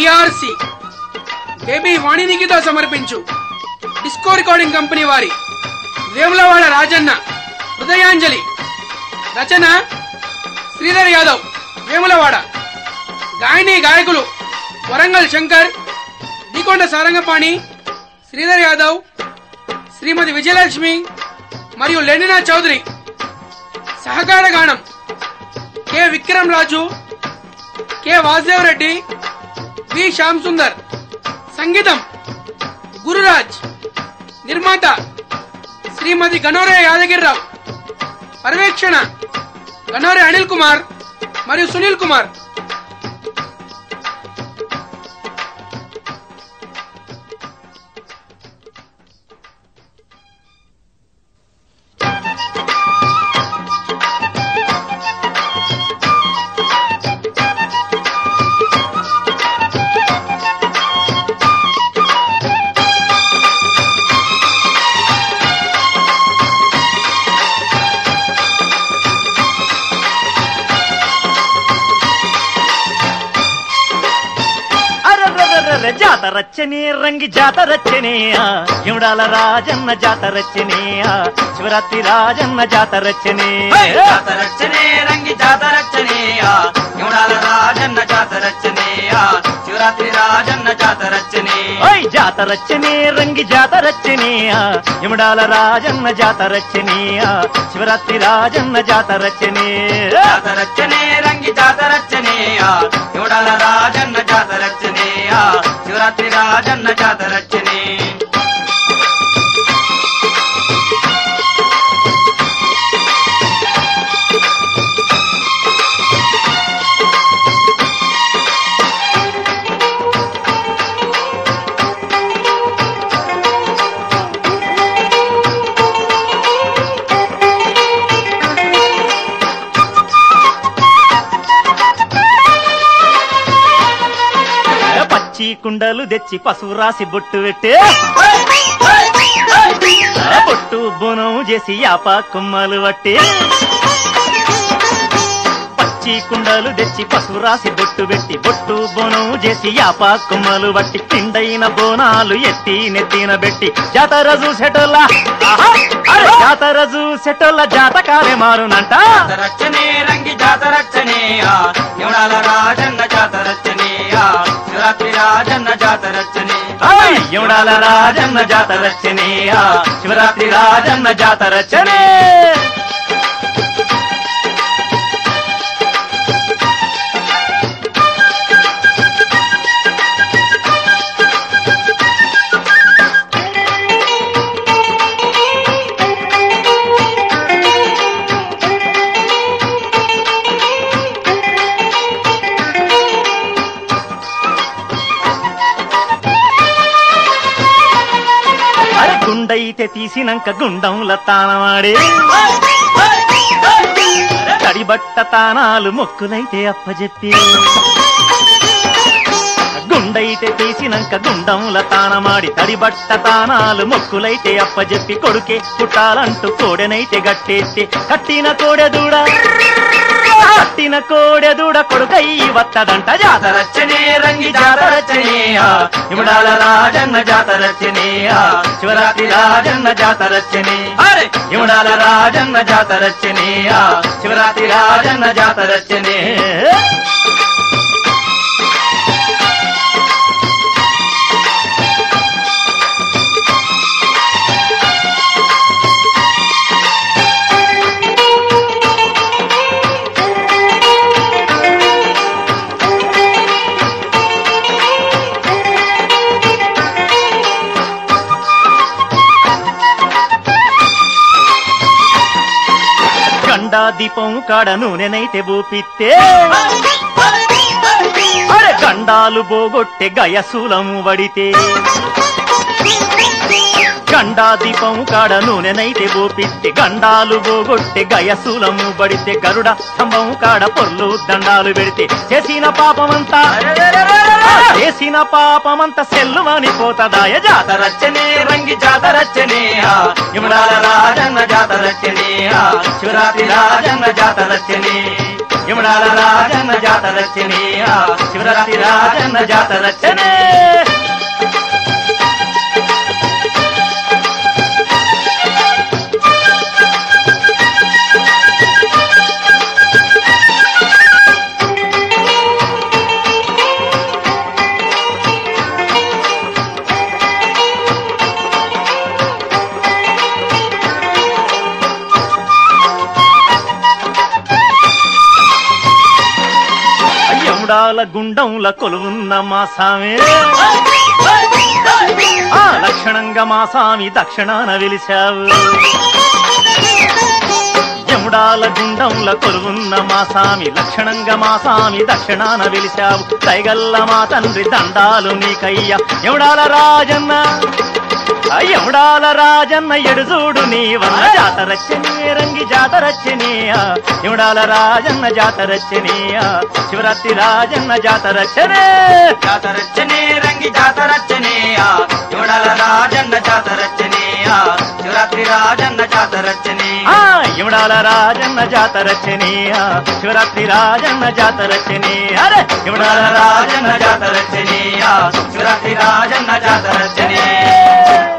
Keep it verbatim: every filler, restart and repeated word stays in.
DRC baby వాణినికితో సమర్పించు disco recording company వారి వేములవాడ రాజన్న హృదయాంజలి. రచన శ్రీధర్ యాదవ్ వేములవాడ. గాయని గాయకులు వరంగల్ శంకర్, దీకొండ సారంగపాణి, శ్రీధర్ యాదవ్, శ్రీమతి విజయలక్ష్మి మరియు లెనినా చౌదరి. సహకార గానం K Vikram Raju, K Vasudev Reddy, V Shyam Sundar. సంగీతం గురురాజ్. నిర్మాత శ్రీమతి గనోరే యాదగిరిరావు. పర్యవేక్షణ గనోరే అనిల్ కుమార్ మరియు సునీల్ కుమార్. జాతరచ్చనే రంగి జాతరచ్చనే యముడాల రాజన్న జాతరచ్చనే శివరాత్రి రాజన్న జాతరచ్చనే. జాతరచ్చనే రంగి జాతరచ్చనే యముడాల రాజన్న జాతరచ్చనే శివరాత్రి రాజన్న జాతరచ్చనే. జాతరచ్చనే రంగి జాతరచ్చనే యముడాల రాజన్న జాతరచ్చనే శివరాత్రి రాజన్న జాతరచ్చనే. జాతరచ్చనే రంగి జాతరచ్చనే యముడాల రాజన్న జాతరచ్చనే శివరాత్రి రాజన్న జాతరచ్చనే. కుండలు తెచ్చి పసుపు రాసి బొట్టు పెట్టే బొట్టు బోనం చేసి యాప కొమ్మలు పట్టి పచ్చి కుండలు తెచ్చి పసుపు రాసి బొట్టు పెట్టి బొట్టు బోనం చేసి యాప కొమ్మలు పట్టి తిండైన బోనాలు ఎత్తి నెత్తిన పెట్టి జాతర చూసేటోళ్ళ జాతర చూసేటోళ్ళ జాతకాలే మారునంట. జాతరచ్చనే రంగి జాతరచ్చనే యముడాల రాజన్న జాతరచ్చనే శివరాత్రి రాజన్న జాతరచ్చనే. యముడాల రాజన్న జాతరచ్చనే శివరాత్రి రాజన్న జాతరచ్చనే. గుండైతే తీసినాక గుండంల తానమాడే తడిబట్ట తానాలు మొక్కులైతే అప్పజెప్పి గుండైతే తీసినాక గుండంల తానమాడి తడిబట్ట తానాలు మొక్కులైతే అప్పజెప్పి కొడుకే పుట్టాలంటూ కోడెనైతే గట్టేస్తే కట్టిన కోడెదూడ కట్టిన కోడెదూడ కొడుకై వత్తదంట. జాతరచ్చనే రంగి జాతరచ్చనే యముడాల రాజన్న జాతరచ్చనే శివరాత్రి రాజన్న జాతరచ్చనే. యముడాల రాజన్న జాతరచ్చనే శివరాత్రి రాజన్న జాతరచ్చనే. గండా దీపం కాడ నూనెనైతే బూపిస్తే అరే గండాలు బోగొట్టె గయసూలము వడితే గండా దీపం కాడ నూనెనైతే బోపిస్తే గండాలు బోగొట్టె గయసూలము బడితే గరుడ స్తంభం కాడ పొర్లు దండాలు పెడితే చేసిన పాపమంతా చేసిన పాపమంతా సెల్లుమని పోతదాయ. జాతరచ్చనే రంగి జాతరచ్చనే యముడాల రాజన్న జాతరచ్చనే శివరాత్రి రాజన్న జాతరచ్చనే. ఇమడాల రాజన్న జాతరచ్చనే శివరాత్రి రాజన్న జాతరచ్చనే యముడాల గుండంల కొలువున్న మా సామి ఆ లక్షణంగా మా సామి దక్షిణాన వెలిశావు యముడాల గుండంల కొలువున్న మా సామి లక్షణంగా మా సామి దక్షిణాన వెలిశావు దయగల్ల మా తండ్రి దండాలు నీకయ్యా యముడాల రాజన్న యముడాల రాజన్న ఎడుజూడు నీవన్న జాతరచ్చనే రంగి జాతరచ్చనే యముడాల రాజన్న జాతరచ్చనే శివరాత్రి రాజన్న జాతరచ్చనే జాతరచ్చనే రంగి జాతరచ్చనే యముడాల రాజన్న జాతరచ్చనే శివరాత్రి రాజన్న జాతరచ్చనే ఆ యముడాల రాజన్న జాతరచ్చనే శివరాత్రి రాజన్న జాతరచ్చనే అరే యముడాల రాజన్న జాతరచ్చనే శివరాత్రి రాజన్న జాతరచ్చనే